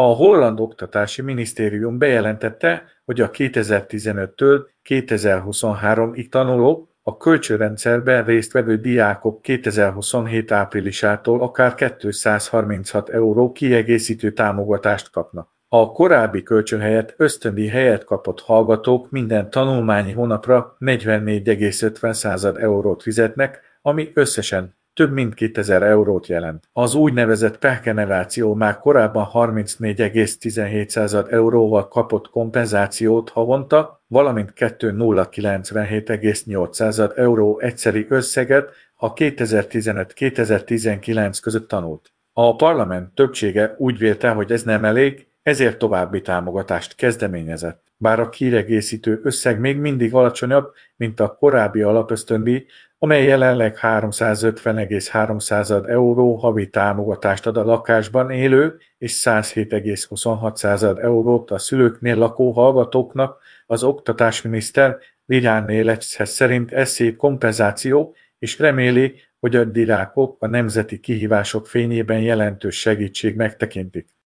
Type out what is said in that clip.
A holland oktatási minisztérium bejelentette, hogy a 2015-től 2023-ig tanuló, a kölcsönrendszerben részt vevő diákok 2027 áprilisától akár 236 euró kiegészítő támogatást kapnak. A korábbi kölcsön helyett ösztöndíj helyet kapott hallgatók minden tanulmányi hónapra 44,50 eurót fizetnek, ami összesen több mint 2000 eurót jelent. Az úgynevezett P-generáció már korábban 34,17 euróval kapott kompenzációt havonta, valamint 2097,8 euró egyszeri összeget, ha 2015-2019 között tanult. A parlament többsége úgy vélte, hogy ez nem elég, ezért további támogatást kezdeményezett. Bár a kiegészítő összeg még mindig alacsonyabb, mint a korábbi alapösztöndíj, amely jelenleg 350,3 euró havi támogatást ad a lakásban élő és 107,26 eurót a szülőknél lakó hallgatóknak, az oktatásminiszter Lián Élechez szerint ez szép kompenzáció, és reméli, hogy a diákok a nemzeti kihívások fényében jelentős segítség megtekintik.